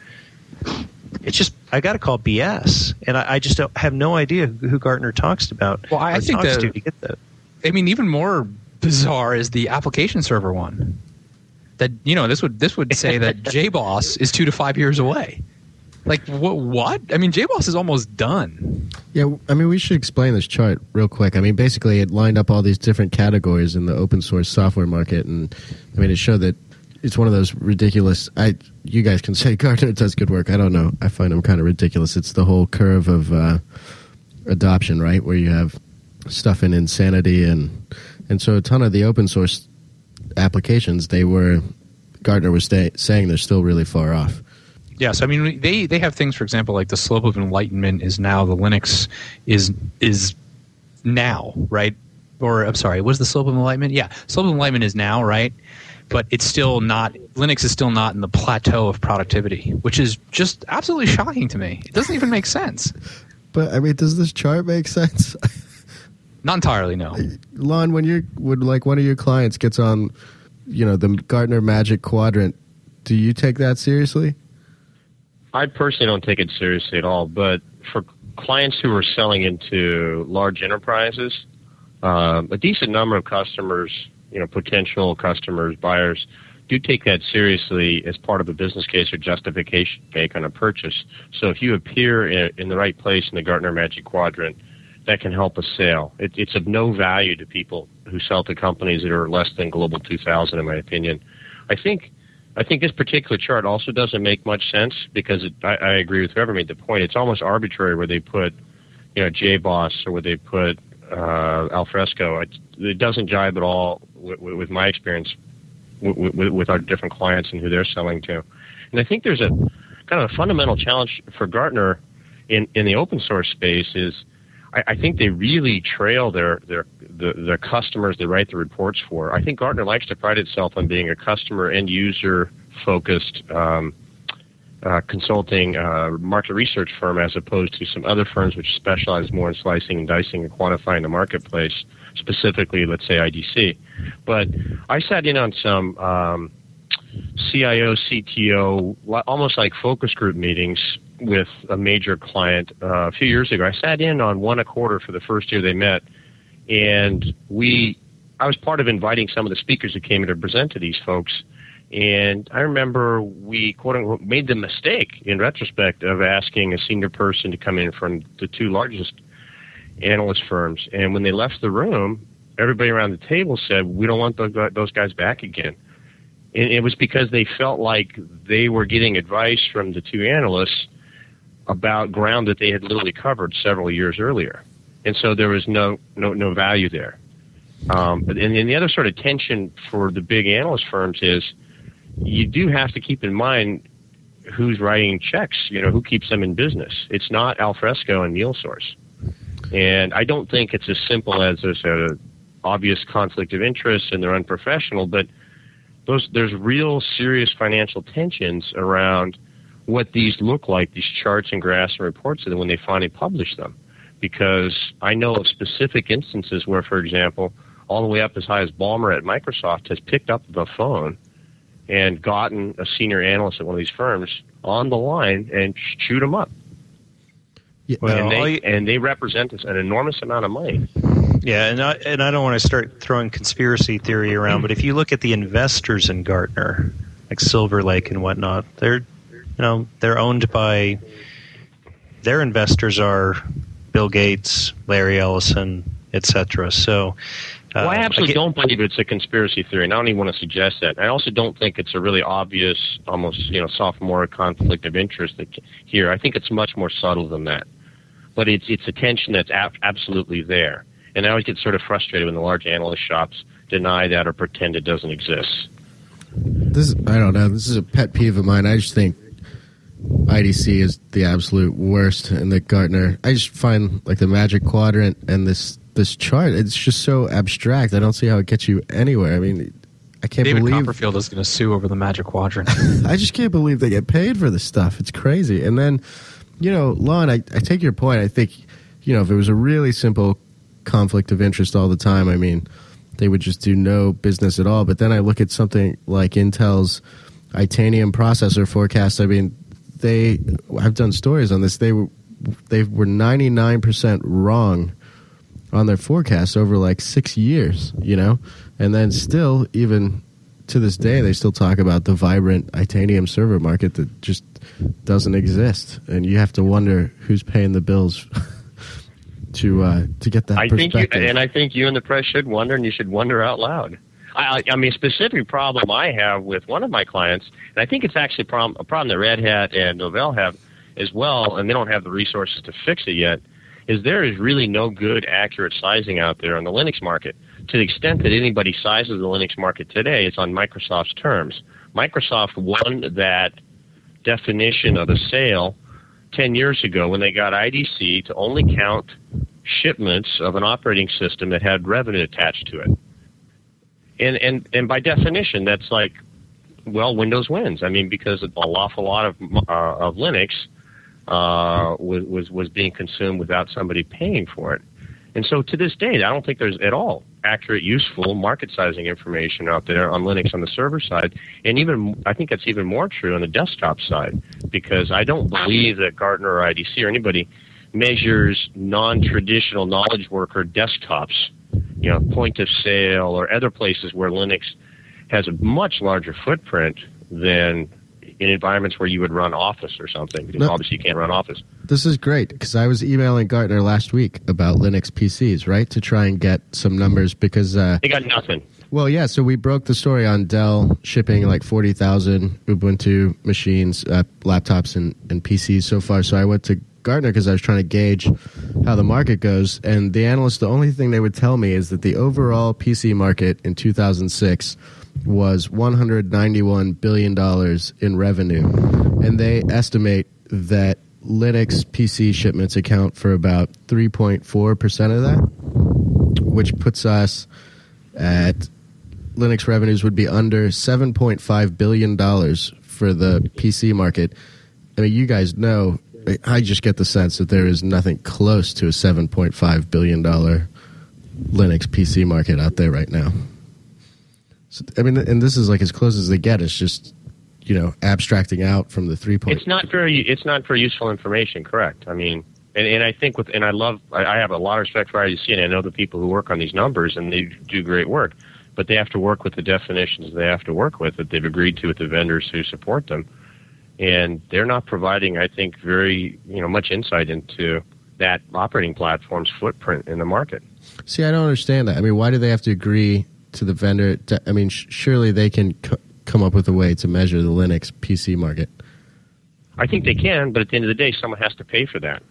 It's just, I got to call B S, and I, I just don't, have no idea who Gartner talks about. Well, I or think talks the- to, to get that. I mean, even more bizarre is the application server one. That, you know, this would this would say that J B O S is two to five years away. Like, what? What? I mean, J B O S is almost done. Yeah, I mean, we should explain this chart real quick. I mean, basically, it lined up all these different categories in the open source software market, and I mean, it showed that it's one of those ridiculous. I, you guys can say Gartner does good work. I don't know. I find them kind of ridiculous. It's the whole curve of uh, adoption, right, where you have stuff in insanity, and and so a ton of the open source applications, they were Gartner was stay, saying they're still really far off. Yes, I mean they, they have things, for example, like the slope of enlightenment is now the Linux is is now, right? Or I'm sorry, what is the slope of enlightenment? Yeah, slope of enlightenment is now, right? But it's still not, Linux is still not in the plateau of productivity, which is just absolutely shocking to me. It doesn't even make sense. But I mean, does this chart make sense? Not entirely, no. Lon, when you when like one of your clients gets on, you know, the Gartner Magic Quadrant, do you take that seriously? I personally don't take it seriously at all, but for clients who are selling into large enterprises, um, a decent number of customers, you know, potential customers, buyers, do take that seriously as part of a business case or justification make on a purchase. So if you appear in, in the right place in the Gartner Magic Quadrant, that can help a sale. It, it's of no value to people who sell to companies that are less than Global two thousand, in my opinion. I think I think this particular chart also doesn't make much sense because it, I, I agree with whoever made the point. It's almost arbitrary where they put, you know, J B O S or where they put uh, Alfresco. It, it doesn't jive at all with, with my experience with, with, with our different clients and who they're selling to. And I think there's a kind of a fundamental challenge for Gartner in, in the open source space is I, I think they really trail their their the, the customers they write the reports for. I think Gartner likes to pride itself on being a customer and user focused um, uh, consulting uh, market research firm as opposed to some other firms which specialize more in slicing and dicing and quantifying the marketplace, specifically, let's say, I D C. But I sat in on some um, C I O, C T O, almost like focus group meetings with a major client uh, a few years ago. I sat in on one a quarter for the first year they met, and we, I was part of inviting some of the speakers who came in to present to these folks. And I remember we, quote unquote, made the mistake in retrospect of asking a senior person to come in from the two largest analyst firms. And when they left the room, everybody around the table said, we don't want those guys back again. And it was because they felt like they were getting advice from the two analysts about ground that they had literally covered several years earlier. And so there was no no, no value there. Um, and, and the other sort of tension for the big analyst firms is you do have to keep in mind who's writing checks, you know, who keeps them in business. It's not Alfresco and MuleSource. And I don't think it's as simple as there's an obvious conflict of interest and they're unprofessional, but those there's real serious financial tensions around what these look like, these charts and graphs and reports, and when they finally publish them. Because I know of specific instances where, for example, all the way up as high as Ballmer at Microsoft has picked up the phone and gotten a senior analyst at one of these firms on the line and chewed them up. Yeah, well, and, they, and they represent an enormous amount of money. Yeah, and I, and I don't want to start throwing conspiracy theory around, but if you look at the investors in Gartner, like Silver Lake and whatnot, they're you know they're owned by their investors are Bill Gates, Larry Ellison, et cetera. So, uh, well, I absolutely I get, don't believe it's a conspiracy theory, and I don't even want to suggest that. I also don't think it's a really obvious, almost you know, sophomore conflict of interest that, here. I think it's much more subtle than that. But it's it's a tension that's ab- absolutely there, and I always get sort of frustrated when the large analyst shops deny that or pretend it doesn't exist. This I don't know. This is a pet peeve of mine. I just think I D C is the absolute worst, and the Gartner. I just find like the Magic Quadrant and this this chart. It's just so abstract. I don't see how it gets you anywhere. I mean, I can't David believe Copperfield is going to sue over the Magic Quadrant. I just can't believe they get paid for this stuff. It's crazy. And then, you know, Lon, I, I take your point. I think, you know, if it was a really simple conflict of interest all the time, I mean, they would just do no business at all. But then I look at something like Intel's Itanium processor forecast. I mean, they I've done stories on this. They were they were ninety-nine percent wrong on their forecast over like six years, you know, and then still, even to this day, they still talk about the vibrant Itanium server market that just doesn't exist, and you have to wonder who's paying the bills to uh, to get that I perspective. think you, and I think you and the press should wonder, and you should wonder out loud. I, I mean, a specific problem I have with one of my clients, and I think it's actually a problem, a problem that Red Hat and Novell have as well, and they don't have the resources to fix it yet, is there is really no good, accurate sizing out there on the Linux market. To the extent that anybody sizes the Linux market today, it's on Microsoft's terms. Microsoft won that definition of a sale ten years ago when they got I D C to only count shipments of an operating system that had revenue attached to it. And and and by definition, that's like, well, Windows wins. I mean, because an awful lot of uh, of Linux uh, was, was was being consumed without somebody paying for it. And so to this day, I don't think there's at all accurate, useful market sizing information out there on Linux on the server side. And even I think that's even more true on the desktop side, because I don't believe that Gartner or I D C or anybody measures non-traditional knowledge worker desktops, you know, point of sale or other places where Linux has a much larger footprint than in environments where you would run Office or something, because no, obviously you can't run Office. This is great, because I was emailing Gartner last week about Linux P Cs, right, to try and get some numbers, because... Uh, they got nothing. Well, yeah, so we broke the story on Dell shipping like forty thousand Ubuntu machines, uh, laptops, and, and P Cs so far. So I went to Gartner because I was trying to gauge how the market goes. And the analysts, the only thing they would tell me is that the overall P C market in two thousand six was one hundred ninety-one billion dollars in revenue. And they estimate that Linux P C shipments account for about three point four percent of that, which puts us at... Linux revenues would be under seven point five billion dollars for the P C market. I mean, you guys know, I just get the sense that there is nothing close to a seven point five billion dollars Linux P C market out there right now. So, I mean, and this is like as close as they get. It's just, you know, abstracting out from the three point. It's not very, it's not very useful information, correct. I mean, and, and I think with, and I love, I, I have a lot of respect for I D C, and I know the people who work on these numbers, and they do great work. But they have to work with the definitions they have to work with that they've agreed to with the vendors who support them. And they're not providing, I think, very, you know, much insight into that operating platform's footprint in the market. See, I don't understand that. I mean, why do they have to agree to the vendor? To, I mean, sh- surely they can c- come up with a way to measure the Linux P C market. I think they can, but at the end of the day, someone has to pay for that.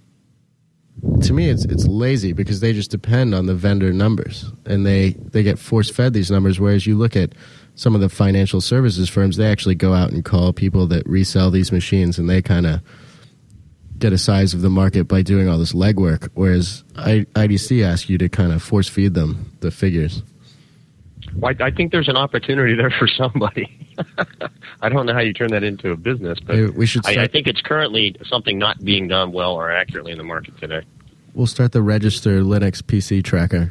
To me, it's it's lazy because they just depend on the vendor numbers, and they, they get force-fed these numbers, whereas you look at some of the financial services firms, they actually go out and call people that resell these machines, and they kind of get a size of the market by doing all this legwork, whereas I, I D C asks you to kind of force-feed them the figures. Well, I, I think there's an opportunity there for somebody. I don't know how you turn that into a business, but Maybe we should start- I, I think it's currently something not being done well or accurately in the market today. We'll start the Register Linux P C tracker.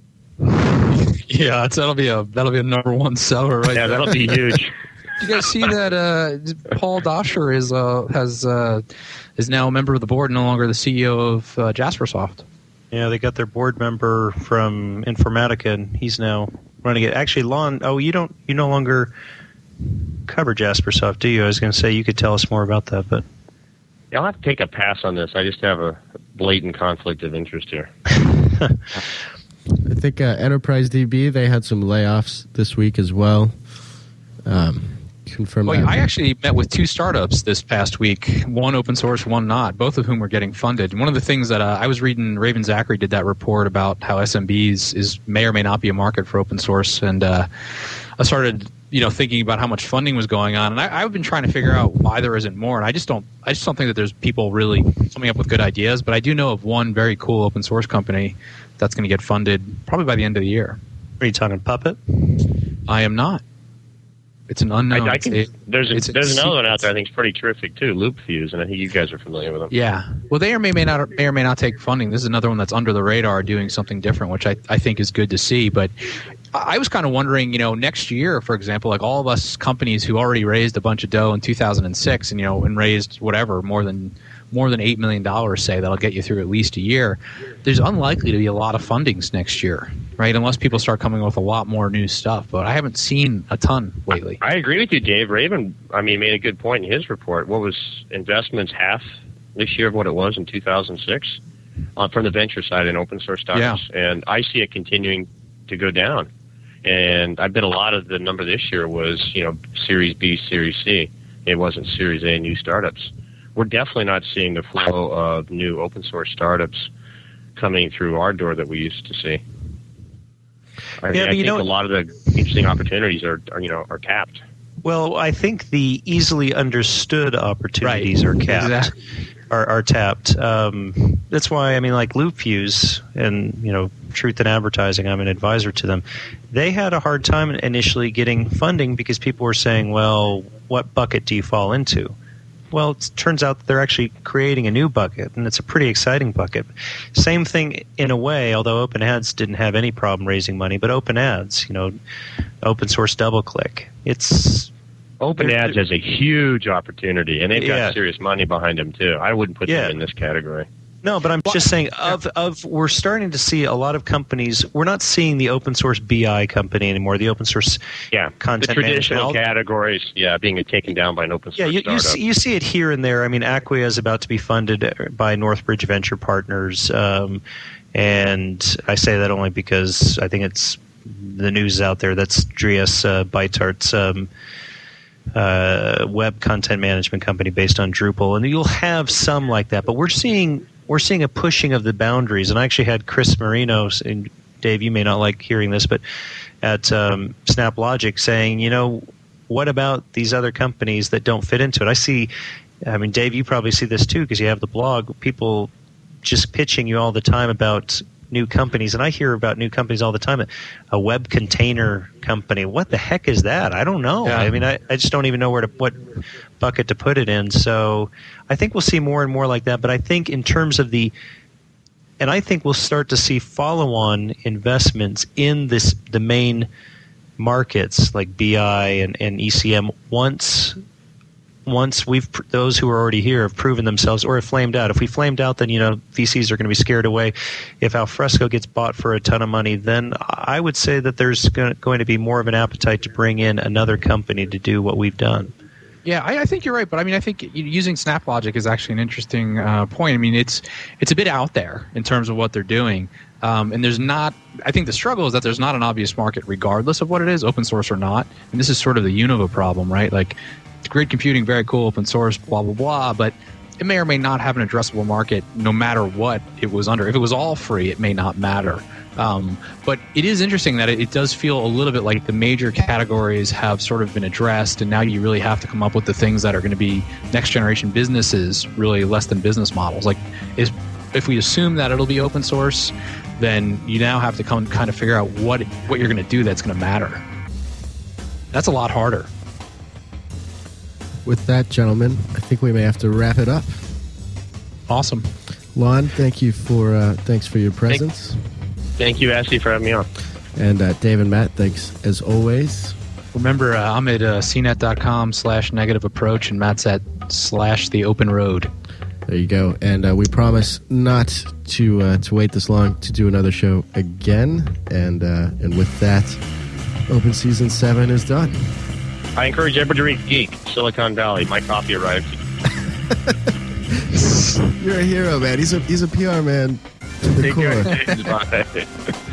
Yeah, it's, that'll be a that'll be a number one seller, right? Yeah, there. that'll be huge. You guys see that uh, Paul Doscher is uh, has uh, is now a member of the board, no longer the C E O of uh, Jaspersoft. Yeah, they got their board member from Informatica, and he's now running it. Actually, Lon, oh, you don't, you no longer cover Jaspersoft, do you? I was going to say you could tell us more about that, but I'll have to take a pass on this. I just have a blatant conflict of interest here. I think uh, Enterprise D B, they had some layoffs this week as well. Um, confirm Well, that. I actually met with two startups this past week, one open source, one not, both of whom were getting funded. And one of the things that uh, I was reading, Raven Zachary did that report about how S M Bs is may or may not be a market for open source. And uh, I started you know, thinking about how much funding was going on. And I, I've been trying to figure out why there isn't more. And I just don't I just don't think that there's people really coming up with good ideas. But I do know of one very cool open source company that's going to get funded probably by the end of the year. Are you talking Puppet? I am not. It's an unknown. I, I can, it, there's a, it's, there's it's, another one out there I think is pretty terrific too, LoopFuse, and I think you guys are familiar with them. Yeah. Well, they or may, may not may or may not take funding. This is another one that's under the radar doing something different, which I, I think is good to see. But I was kind of wondering, you know, next year, for example, like all of us companies who already raised a bunch of dough in two thousand six and, you know, and raised whatever, more than more than eight million dollars, say, that'll get you through at least a year, there's unlikely to be a lot of fundings next year, right? Unless people start coming up with a lot more new stuff. But I haven't seen a ton lately. I agree with you, Dave. Raven, I mean, made a good point in his report. What was investments half this year of what it was in two thousand six uh, from the venture side in open source startups? Yeah. And I see it continuing to go down. And I bet a lot of the number this year was, you know, Series B, Series C. It wasn't Series A new startups. We're definitely not seeing the flow of new open source startups coming through our door that we used to see. I, mean, Yeah, I but you think know- a lot of the interesting opportunities are, are, you know, are tapped. Well, I think the easily understood opportunities Right. are capped, Exactly. are, are tapped. Um, that's why I mean, like LoopFuse and you know, Truth in Advertising. I'm an advisor to them. They had a hard time initially getting funding because people were saying, "Well, what bucket do you fall into?" Well, it turns out that they're actually creating a new bucket, and it's a pretty exciting bucket. Same thing in a way, although OpenAds didn't have any problem raising money, but OpenAds, you know, open source DoubleClick, it's OpenAds has a huge opportunity, and they've got Yeah. serious money behind them, too. I wouldn't put Yeah. them in this category. No, but I'm just saying of of we're starting to see a lot of companies. We're not seeing the open source B I company anymore. The open source yeah, content the traditional management. categories, yeah, being taken down by an open source Yeah, you, you, startup. see, you see it here and there. I mean, Acquia is about to be funded by Northbridge Venture Partners, um, and I say that only because I think it's the news is out there. That's Dries uh, Beitart's um, uh, web content management company based on Drupal, and you'll have some like that. But we're seeing we're seeing a pushing of the boundaries. And I actually had Chris Marino, and Dave, you may not like hearing this, but at um, SnapLogic saying, you know, what about these other companies that don't fit into it? I see, I mean, Dave, you probably see this too because you have the blog. People just pitching you all the time about new companies, and I hear about new companies all the time. A web container company. What the heck is that? I don't know. Yeah. I mean, I, I just don't even know where to what bucket to put it in. So I think we'll see more and more like that. But I think in terms of the and I think we'll start to see follow-on investments in this the main markets like B I and, and E C M once once we've those who are already here have proven themselves or have flamed out. If we flamed out, then you know V Cs are going to be scared away. If Alfresco gets bought for a ton of money, then I would say that there's going to be more of an appetite to bring in another company to do what we've done. Yeah, I, I think you're right, but I mean, I think using SnapLogic is actually an interesting uh, point. I mean, it's it's a bit out there in terms of what they're doing, um, and there's not. I think the struggle is that there's not an obvious market, regardless of what it is, open source or not. And this is sort of the Unova problem, right? Like, grid computing, very cool, open source, blah blah blah, but it may or may not have an addressable market, no matter what it was under. If it was all free, it may not matter. Um, but it is interesting that it, it does feel a little bit like the major categories have sort of been addressed, and now you really have to come up with the things that are going to be next generation businesses, really less than business models. Like, is, if we assume that it'll be open source, then you now have to come kind of figure out what what you're going to do that's going to matter. That's a lot harder. With that, gentlemen, I think we may have to wrap it up. Awesome. Lon, thank you for uh, thanks for your presence. Thank, thank you, Ashley, for having me on. And uh, Dave and Matt, thanks as always. Remember, uh, I'm at uh, c net dot com slash negative approach, and Matt's at slash the open road. There you go. And uh, we promise not to uh, to wait this long to do another show again. And uh, and with that, Open Season seven is done. I encourage everybody to read Geek, Silicon Valley. My copy arrived. You're a hero, man. He's a he's a P R man to the Take core. care. Bye.